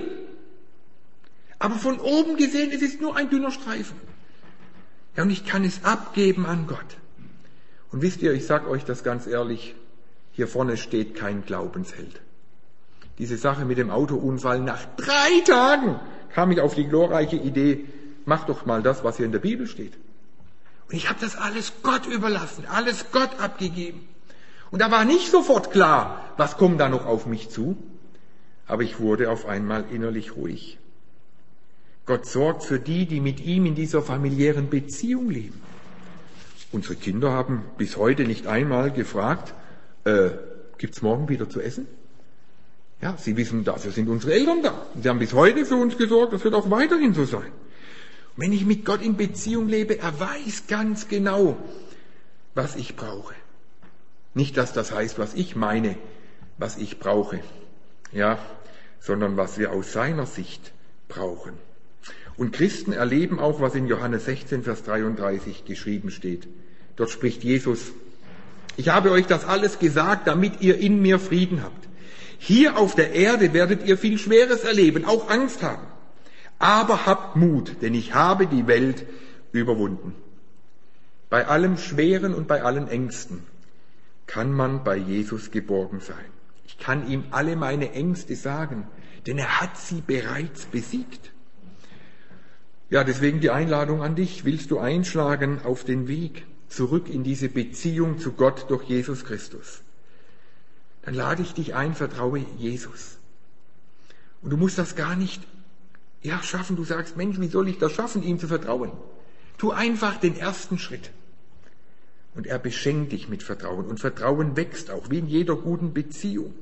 Aber von oben gesehen, es ist nur ein dünner Streifen. Ja, und ich kann es abgeben an Gott. Und wisst ihr, ich sage euch das ganz ehrlich, hier vorne steht kein Glaubensheld. Diese Sache mit dem Autounfall, nach 3 Tagen kam ich auf die glorreiche Idee, mach doch mal das, was hier in der Bibel steht. Und ich habe das alles Gott überlassen, alles Gott abgegeben. Und da war nicht sofort klar, was kommt da noch auf mich zu, aber ich wurde auf einmal innerlich ruhig. Gott sorgt für die, die mit ihm in dieser familiären Beziehung leben. Unsere Kinder haben bis heute nicht einmal gefragt, gibt's morgen wieder zu essen? Ja, sie wissen, dafür sind unsere Eltern da. Sie haben bis heute für uns gesorgt, das wird auch weiterhin so sein. Und wenn ich mit Gott in Beziehung lebe, er weiß ganz genau, was ich brauche. Nicht, dass das heißt, was ich meine, was ich brauche, ja, sondern was wir aus seiner Sicht brauchen. Und Christen erleben auch, was in Johannes 16, Vers 33 geschrieben steht. Dort spricht Jesus Ich habe euch das alles gesagt, damit ihr in mir Frieden habt. Hier auf der Erde werdet ihr viel Schweres erleben, auch Angst haben. Aber habt Mut, denn ich habe die Welt überwunden. Bei allem Schweren und bei allen Ängsten kann man bei Jesus geborgen sein. Ich kann ihm alle meine Ängste sagen, denn er hat sie bereits besiegt. Ja, deswegen die Einladung an dich. Willst du einschlagen auf den Weg zurück in diese Beziehung zu Gott durch Jesus Christus? Dann lade ich dich ein, vertraue Jesus. Und du musst das gar nicht schaffen. Du sagst, Mensch, wie soll ich das schaffen, ihm zu vertrauen? Tu einfach den ersten Schritt. Und er beschenkt dich mit Vertrauen. Und Vertrauen wächst auch, wie in jeder guten Beziehung.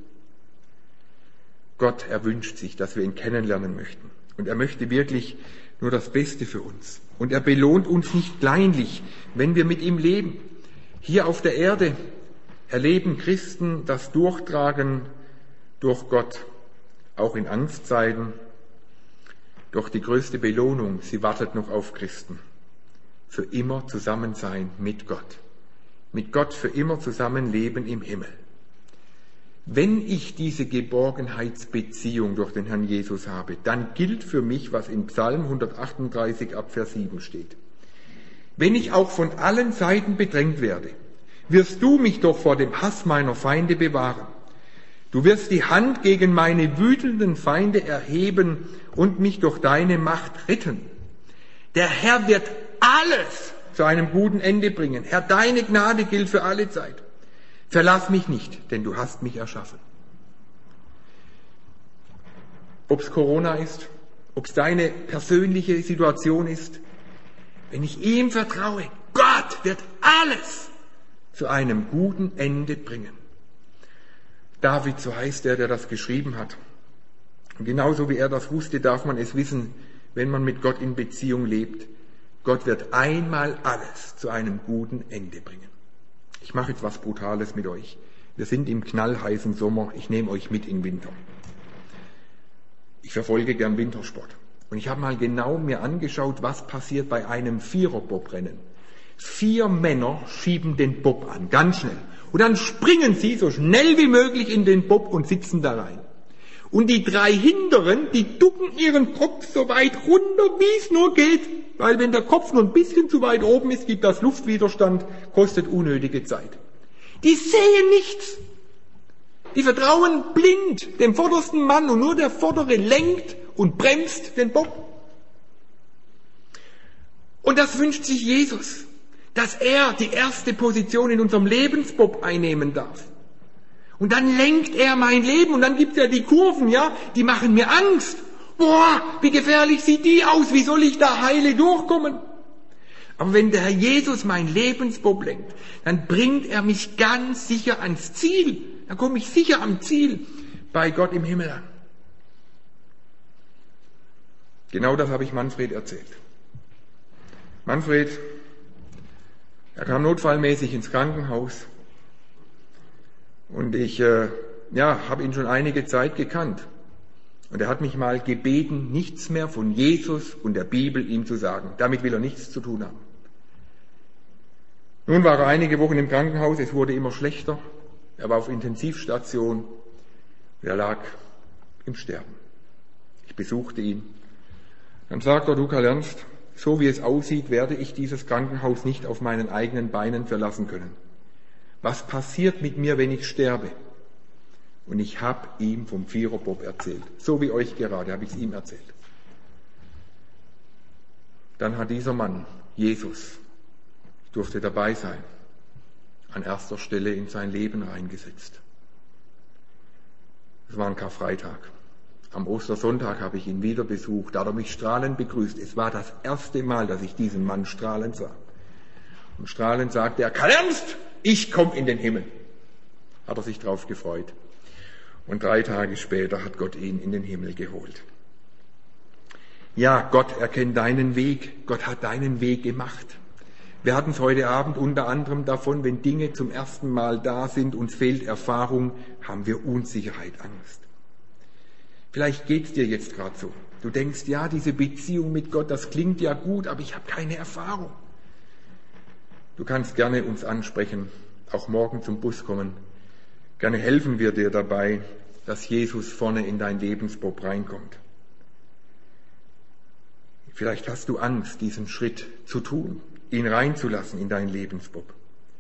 Gott, er wünscht sich, dass wir ihn kennenlernen möchten. Und er möchte wirklich nur das Beste für uns. Und er belohnt uns nicht kleinlich, wenn wir mit ihm leben. Hier auf der Erde erleben Christen das Durchtragen durch Gott, auch in Angstzeiten. Doch die größte Belohnung, sie wartet noch auf Christen. Für immer zusammen sein mit Gott. Mit Gott für immer zusammenleben im Himmel. Wenn ich diese Geborgenheitsbeziehung durch den Herrn Jesus habe, dann gilt für mich, was in Psalm 138 ab Vers 7 steht. Wenn ich auch von allen Seiten bedrängt werde, wirst du mich doch vor dem Hass meiner Feinde bewahren. Du wirst die Hand gegen meine wütenden Feinde erheben und mich durch deine Macht retten. Der Herr wird alles zu einem guten Ende bringen. Herr, deine Gnade gilt für alle Zeit. Verlass mich nicht, denn du hast mich erschaffen. Ob es Corona ist, ob es deine persönliche Situation ist, wenn ich ihm vertraue, Gott wird alles zu einem guten Ende bringen. David, so heißt der das geschrieben hat. Und genauso wie er das wusste, darf man es wissen, wenn man mit Gott in Beziehung lebt. Gott wird einmal alles zu einem guten Ende bringen. Ich mache jetzt was Brutales mit euch. Wir sind im knallheißen Sommer. Ich nehme euch mit in den Winter. Ich verfolge gern Wintersport. Und ich habe mal genau mir angeschaut, was passiert bei einem Vierer-Bobrennen. 4 Männer schieben den Bob an, ganz schnell. Und dann springen sie so schnell wie möglich in den Bob und sitzen da rein. Und die 3 Hinteren, die ducken ihren Kopf so weit runter, wie es nur geht. Weil wenn der Kopf nur ein bisschen zu weit oben ist, gibt das Luftwiderstand, kostet unnötige Zeit. Die sehen nichts. Die vertrauen blind dem vordersten Mann und nur der Vordere lenkt und bremst den Bob. Und das wünscht sich Jesus, dass er die erste Position in unserem Lebensbob einnehmen darf. Und dann lenkt er mein Leben und dann gibt er die Kurven, die machen mir Angst. Boah, wie gefährlich sieht die aus, wie soll ich da heile durchkommen? Aber wenn der Herr Jesus mein Lebensbob lenkt, dann bringt er mich ganz sicher ans Ziel. Dann komme ich sicher am Ziel bei Gott im Himmel an. Genau das habe ich Manfred erzählt. Manfred, er kam notfallmäßig ins Krankenhaus und ich habe ihn schon einige Zeit gekannt. Und er hat mich mal gebeten, nichts mehr von Jesus und der Bibel ihm zu sagen. Damit will er nichts zu tun haben. Nun war er einige Wochen im Krankenhaus, es wurde immer schlechter. Er war auf Intensivstation. Er lag im Sterben. Ich besuchte ihn. Dann sagt er, du Karl Ernst, so wie es aussieht, werde ich dieses Krankenhaus nicht auf meinen eigenen Beinen verlassen können. Was passiert mit mir, wenn ich sterbe? Und ich habe ihm vom Viererbob erzählt. So wie euch gerade habe ich es ihm erzählt. Dann hat dieser Mann, Jesus, durfte dabei sein, an erster Stelle in sein Leben reingesetzt. Es war ein Karfreitag. Am Ostersonntag habe ich ihn wieder besucht. Da hat er mich strahlend begrüßt. Es war das erste Mal, dass ich diesen Mann strahlend sah. Und strahlend sagte er, Karl Ernst, ich komme in den Himmel. Hat er sich drauf gefreut. Und 3 Tage später hat Gott ihn in den Himmel geholt. Ja, Gott erkennt deinen Weg. Gott hat deinen Weg gemacht. Wir hatten es heute Abend unter anderem davon, wenn Dinge zum ersten Mal da sind, uns fehlt Erfahrung, haben wir Unsicherheit, Angst. Vielleicht geht's dir jetzt gerade so. Du denkst, ja, diese Beziehung mit Gott, das klingt ja gut, aber ich habe keine Erfahrung. Du kannst gerne uns ansprechen auch morgen zum Bus kommen. Gerne helfen wir dir dabei, dass Jesus vorne in dein Lebensbob reinkommt. Vielleicht hast du Angst, diesen Schritt zu tun, ihn reinzulassen in dein Lebensbob.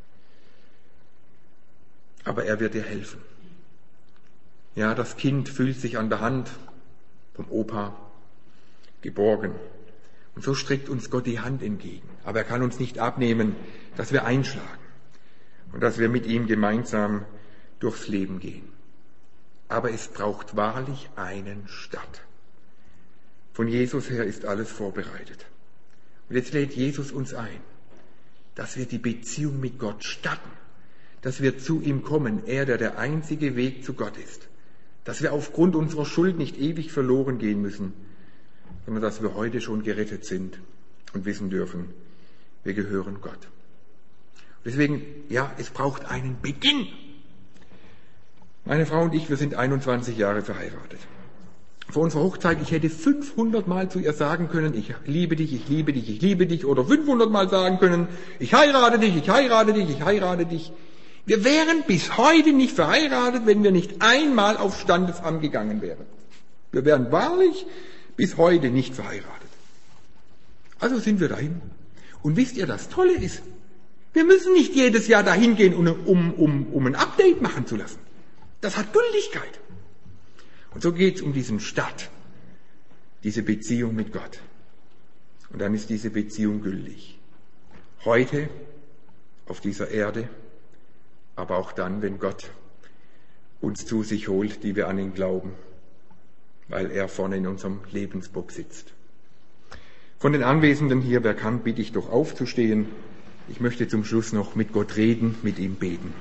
Aber er wird dir helfen. Ja, das Kind fühlt sich an der Hand vom Opa geborgen. Und so streckt uns Gott die Hand entgegen. Aber er kann uns nicht abnehmen, dass wir einschlagen und dass wir mit ihm gemeinsam durchs Leben gehen. Aber es braucht wahrlich einen Start. Von Jesus her ist alles vorbereitet. Und jetzt lädt Jesus uns ein, dass wir die Beziehung mit Gott starten, dass wir zu ihm kommen, er, der einzige Weg zu Gott ist, dass wir aufgrund unserer Schuld nicht ewig verloren gehen müssen, sondern dass wir heute schon gerettet sind und wissen dürfen, wir gehören Gott. Deswegen, ja, es braucht einen Beginn. Meine Frau und ich, wir sind 21 Jahre verheiratet. Vor unserer Hochzeit, ich hätte 500 Mal zu ihr sagen können, ich liebe dich, ich liebe dich, ich liebe dich, oder 500 Mal sagen können, ich heirate dich, ich heirate dich, ich heirate dich. Wir wären bis heute nicht verheiratet, wenn wir nicht einmal aufs Standesamt gegangen wären. Wir wären wahrlich bis heute nicht verheiratet. Also sind wir dahin. Und wisst ihr, das Tolle ist, wir müssen nicht jedes Jahr dahin gehen, um ein Update machen zu lassen. Das hat Gültigkeit. Und so geht es um diesen Start, diese Beziehung mit Gott. Und dann ist diese Beziehung gültig. Heute, auf dieser Erde, aber auch dann, wenn Gott uns zu sich holt, die wir an ihn glauben, weil er vorne in unserem Lebensbock sitzt. Von den Anwesenden hier, wer kann, bitte ich doch aufzustehen. Ich möchte zum Schluss noch mit Gott reden, mit ihm beten.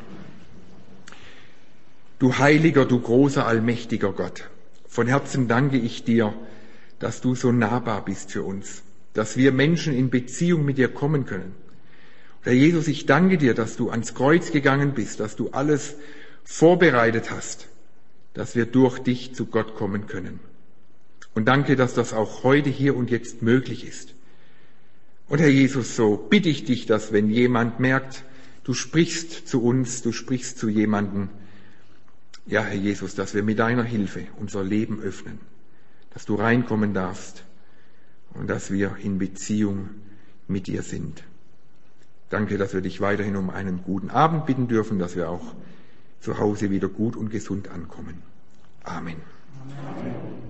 Du heiliger, du großer, allmächtiger Gott, von Herzen danke ich dir, dass du so nahbar bist für uns, dass wir Menschen in Beziehung mit dir kommen können. Herr Jesus, ich danke dir, dass du ans Kreuz gegangen bist, dass du alles vorbereitet hast, dass wir durch dich zu Gott kommen können. Und danke, dass das auch heute, hier und jetzt möglich ist. Und Herr Jesus, so bitte ich dich, dass wenn jemand merkt, du sprichst zu uns, du sprichst zu jemandem, ja, Herr Jesus, dass wir mit deiner Hilfe unser Leben öffnen, dass du reinkommen darfst und dass wir in Beziehung mit dir sind. Danke, dass wir dich weiterhin um einen guten Abend bitten dürfen, dass wir auch zu Hause wieder gut und gesund ankommen. Amen. Amen.